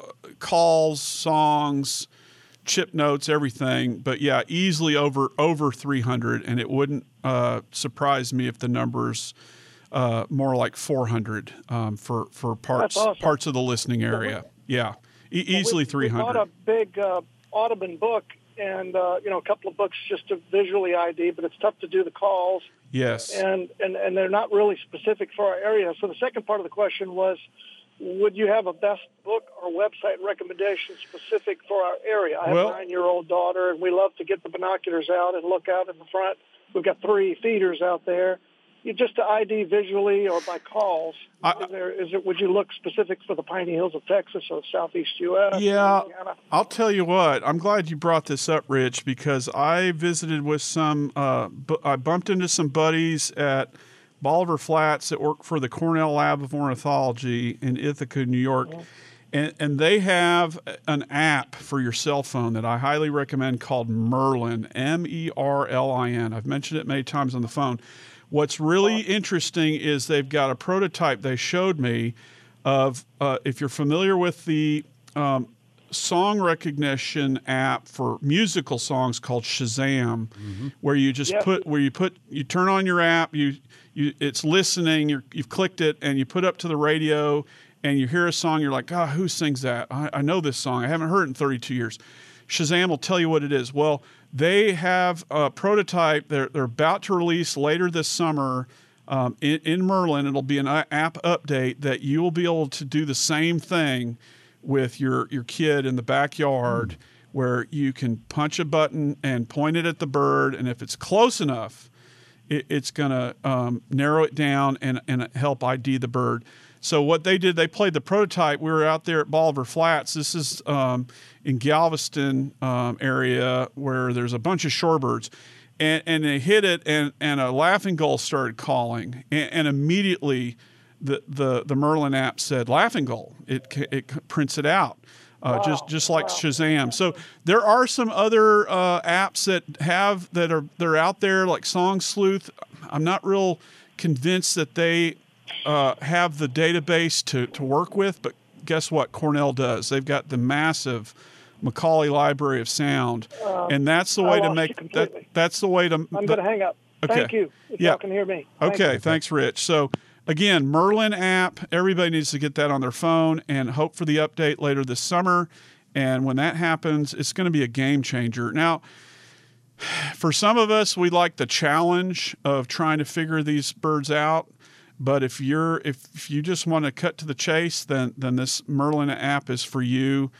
calls, songs, chip notes, everything. But yeah, easily over 300, and it wouldn't surprise me if the number's more like 400 for parts of the listening area. Yeah, easily 300. We bought a big Audubon book. And, a couple of books just to visually ID, but it's tough to do the calls. Yes. And they're not really specific for our area. So the second part of the question was, would you have a best book or website recommendation specific for our area? I have a 9-year-old daughter, and we love to get the binoculars out and look out in the front. We've got 3 feeders out there. Just to ID visually or by calls, would you look specific for the Piney Hills of Texas or Southeast U.S.? Yeah, I'll tell you what. I'm glad you brought this up, Rich, because I visited with I bumped into some buddies at Bolivar Flats that work for the Cornell Lab of Ornithology in Ithaca, New York. And they have an app for your cell phone that I highly recommend called Merlin, Merlin. I've mentioned it many times on the phone. What's really interesting is they've got a prototype they showed me of, if you're familiar with the song recognition app for musical songs called Shazam, where you just you turn on your app, it's listening, you've clicked it, and you put up to the radio, and you hear a song, you're like, who sings that? I know this song. I haven't heard it in 32 years. Shazam will tell you what it is. Well, they have a prototype they're about to release later this summer in Merlin. It'll be an app update that you will be able to do the same thing with your kid in the backyard, where you can punch a button and point it at the bird, and if it's close enough, it's going to narrow it down and help ID the bird. So what they did, they played the prototype. We were out there at Bolivar Flats. This is in Galveston area where there's a bunch of shorebirds. and they hit it, and a laughing gull started calling, and immediately the Merlin app said laughing gull. It prints it out. Just like Shazam. So there are some other apps that are out there, like Song Sleuth. I'm not real convinced that they have the database to work with, but guess what? Cornell does. They've got the massive Macaulay Library of Sound, and that's the way to make that. That's the way to. I'm going to hang up. Okay. Thank you. If y'all can hear me. Okay. Thanks, Rich. So. Again, Merlin app, everybody needs to get that on their phone and hope for the update later this summer. And when that happens, it's going to be a game changer. Now, for some of us, we like the challenge of trying to figure these birds out. But if you just want to cut to the chase, then this Merlin app is for you.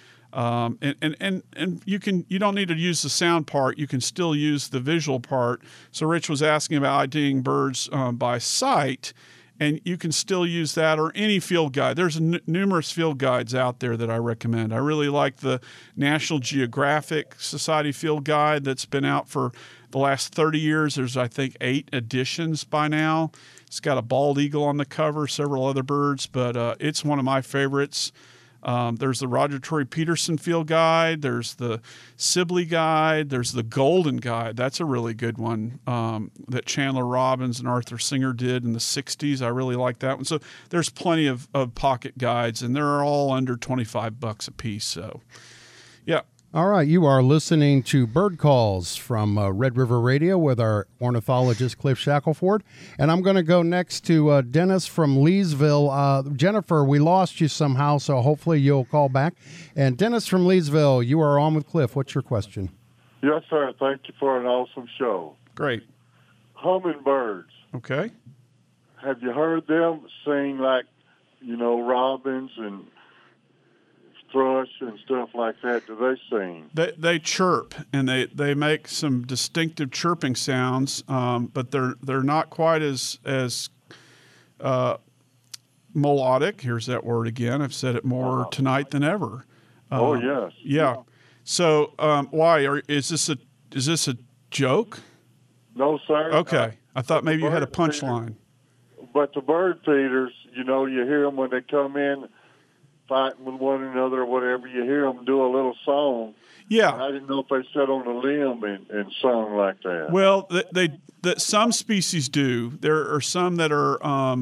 And you don't need to use the sound part. You can still use the visual part. So Rich was asking about IDing birds by sight. And you can still use that or any field guide. There's numerous field guides out there that I recommend. I really like the National Geographic Society field guide that's been out for the last 30 years. There's, I think, 8 editions by now. It's got a bald eagle on the cover, several other birds, but it's one of my favorites. There's the Roger Tory Peterson field guide. There's the Sibley guide. There's the Golden guide. That's a really good one that Chandler Robbins and Arthur Singer did in the 60s. I really like that one. So there's plenty of pocket guides, and they're all under $25 a piece. So, yeah. All right, you are listening to Bird Calls from Red River Radio with our ornithologist Cliff Shackelford. And I'm going to go next to Dennis from Leesville. Jennifer, we lost you somehow, so hopefully you'll call back. And Dennis from Leesville, you are on with Cliff. What's your question? Yes, sir. Thank you for an awesome show. Great. Hummingbirds. Okay. Have you heard them sing like, robins and thrush and stuff like that? Do they sing? They chirp, and they make some distinctive chirping sounds, but they're not quite as melodic. Here's that word again. I've said it more tonight than ever. Yes. Yeah. So why is this a joke? No, sir. Okay. I thought maybe you had a punchline. But the bird feeders, you hear them when they come in fighting with one another or whatever. You hear them do a little song. Yeah. And I didn't know if they sat on a limb and sung like that. Well, some species do. There are some that are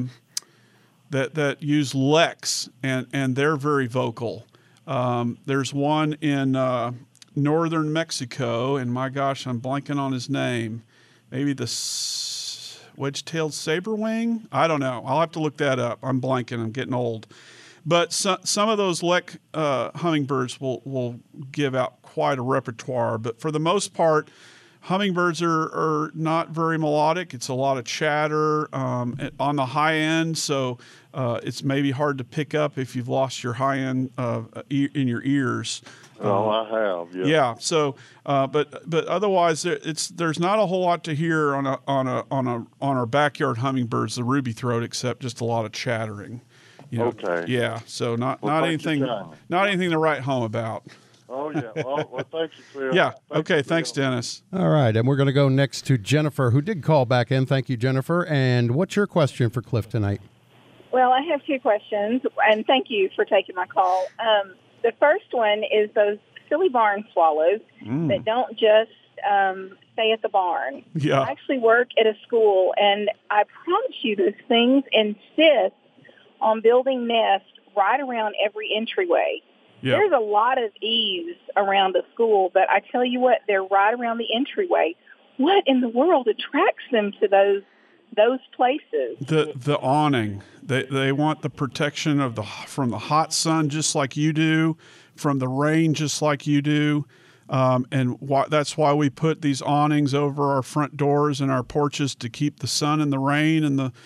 that use leks, and they're very vocal. There's one in northern Mexico, and my gosh, I'm blanking on his name. Maybe the wedge-tailed saberwing? I don't know. I'll have to look that up. I'm blanking. I'm getting old. But some of those lek hummingbirds will give out quite a repertoire. But for the most part, hummingbirds are not very melodic. It's a lot of chatter on the high end, so it's maybe hard to pick up if you've lost your high end in your ears. I have. Yeah. Yeah. So, but otherwise, there's not a whole lot to hear on our backyard hummingbirds, the ruby throat, except just a lot of chattering. Okay. Yeah. So not anything to write home about. Oh yeah. Well, thank you, Phil. Yeah. Okay. Thanks, Dennis. All right, and we're going to go next to Jennifer, who did call back in. Thank you, Jennifer. And what's your question for Cliff tonight? Well, I have 2 questions, and thank you for taking my call. The first one is those silly barn swallows that don't just stay at the barn. Yeah. I actually work at a school, and I promise you those things insist on building nests right around every entryway. Yeah. There's a lot of eaves around the school, but I tell you what, they're right around the entryway. What in the world attracts them to those places? The awning. They want the protection from the hot sun, just like you do, from the rain, just like you do. That's why we put these awnings over our front doors and our porches to keep the sun and the rain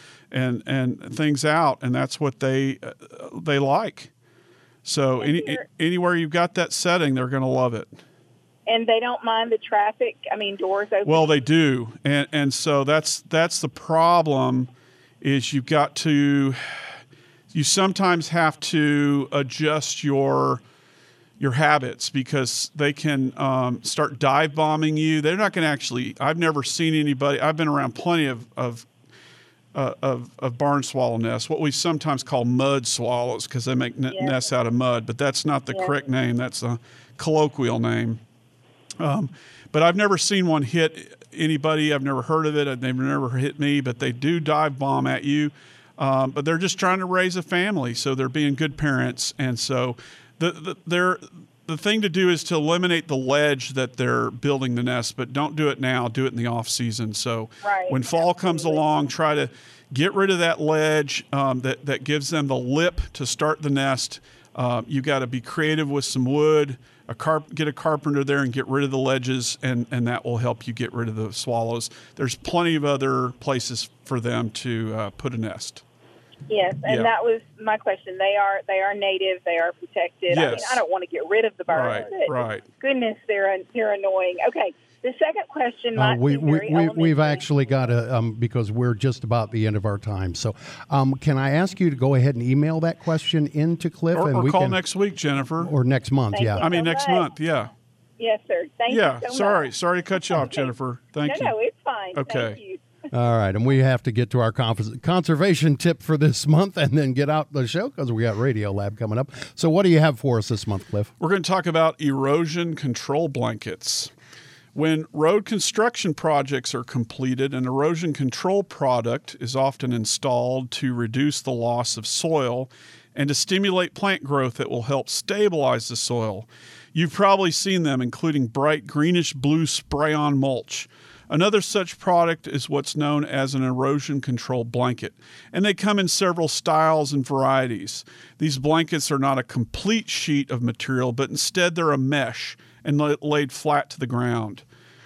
and things out. And that's what they like. So anywhere you've got that setting, they're going to love it. And they don't mind the traffic. I mean, doors open. Well, they do, and so that's the problem. Is you sometimes have to adjust your your habits, because they can start dive bombing you. They're not going to actually. I've never seen anybody. I've been around plenty of barn swallow nests, what we sometimes call mud swallows, because they make nests out of mud, but that's not the correct name. That's a colloquial name. But I've never seen one hit anybody. I've never heard of it. They've never hit me, but they do dive bomb at you. But they're just trying to raise a family, so they're being good parents. And so the thing to do is to eliminate the ledge that they're building the nest, but don't do it now. Do it in the off season. So when fall comes along, try to get rid of that ledge that gives them the lip to start the nest. You got to be creative with some wood. Get a carpenter there and get rid of the ledges, and that will help you get rid of the swallows. There's plenty of other places for them to put a nest. Yes, and that was my question. They are native. They are protected. Yes. I mean, I don't want to get rid of the birds. Right. Goodness, they're annoying. Okay, the second question. We've actually got to because we're just about the end of our time. So, can I ask you to go ahead and email that question into Cliff, or we call can, next week, Jennifer, or next month? Next month. Yeah. Yes, sir. Thank you so much. Sorry to cut you off, Jennifer. Thank you. No, it's fine. Okay. Thank you. All right, and we have to get to our conservation tip for this month and then get out the show because we got Radio Lab coming up. So what do you have for us this month, Cliff? We're going to talk about erosion control blankets. When road construction projects are completed, an erosion control product is often installed to reduce the loss of soil and to stimulate plant growth that will help stabilize the soil. You've probably seen them, including bright greenish-blue spray-on mulch. Another such product is what's known as an erosion control blanket, and they come in several styles and varieties. These blankets are not a complete sheet of material, but instead they're a mesh and laid flat to the ground.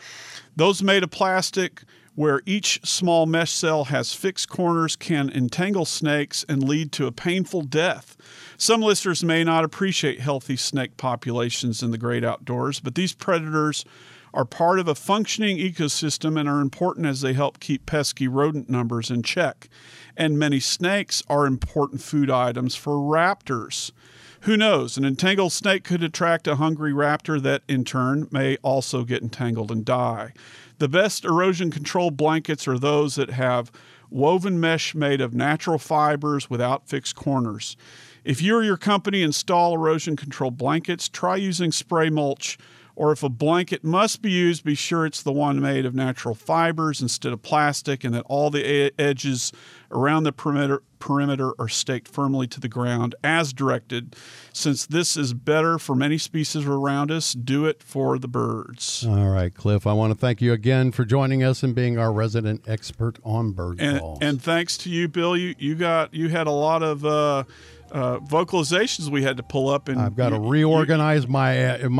Those made of plastic, where each small mesh cell has fixed corners, can entangle snakes and lead to a painful death. Some listeners may not appreciate healthy snake populations in the great outdoors, but these predators are part of a functioning ecosystem and are important as they help keep pesky rodent numbers in check. And many snakes are important food items for raptors. Who knows? An entangled snake could attract a hungry raptor that, in turn, may also get entangled and die. The best erosion control blankets are those that have woven mesh made of natural fibers without fixed corners. If you or your company install erosion control blankets, try using spray mulch, or if a blanket must be used, be sure it's the one made of natural fibers instead of plastic, and that all the edges around the perimeter are staked firmly to the ground as directed. Since this is better for many species around us, do it for the birds. All right, Cliff, I want to thank you again for joining us and being our resident expert on bird calls. And thanks to you, Bill. You had a lot of vocalizations we had to pull up, and I've got to reorganize my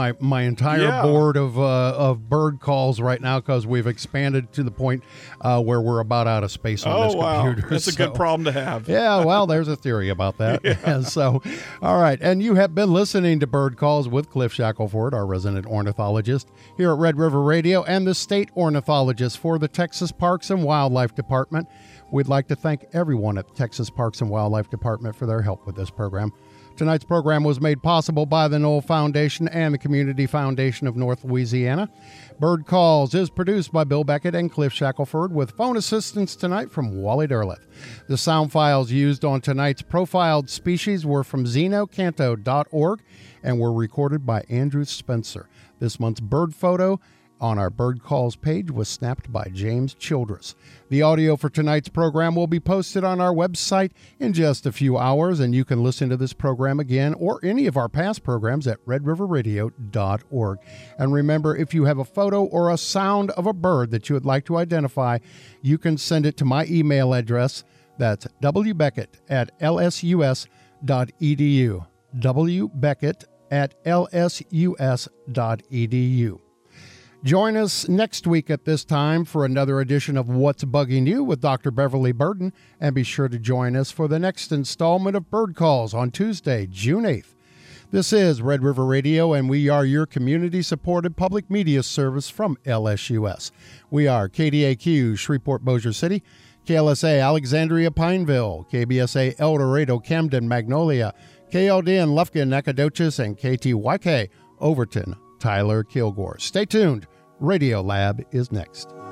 entire board of bird calls right now because we've expanded to the point where we're about out of space on this computer. That's a good problem to have. Yeah, well, there's a theory about that. Yeah. So, all right, and you have been listening to Bird Calls with Cliff Shackelford, our resident ornithologist here at Red River Radio, and the state ornithologist for the Texas Parks and Wildlife Department. We'd like to thank everyone at the Texas Parks and Wildlife Department for their help with this program. Tonight's program was made possible by the Knoll Foundation and the Community Foundation of North Louisiana. Bird Calls is produced by Bill Beckett and Cliff Shackelford with phone assistance tonight from Wally Derleth. The sound files used on tonight's profiled species were from xenocanto.org and were recorded by Andrew Spencer. This month's bird photo on our Bird Calls page was snapped by James Childress. The audio for tonight's program will be posted on our website in just a few hours, and you can listen to this program again or any of our past programs at redriverradio.org. And remember, if you have a photo or a sound of a bird that you would like to identify, you can send it to my email address. That's wbeckett@lsus.edu. wbeckett@lsus.edu. Join us next week at this time for another edition of What's Bugging You with Dr. Beverly Burden, and be sure to join us for the next installment of Bird Calls on Tuesday, June 8th. This is Red River Radio, and we are your community-supported public media service from LSUS. We are KDAQ, Shreveport, Bossier City, KLSA, Alexandria, Pineville, KBSA, El Dorado, Camden, Magnolia, KLDN Lufkin, Nacogdoches, and KTYK Overton, Tyler Kilgore. Stay tuned. Radio Lab is next.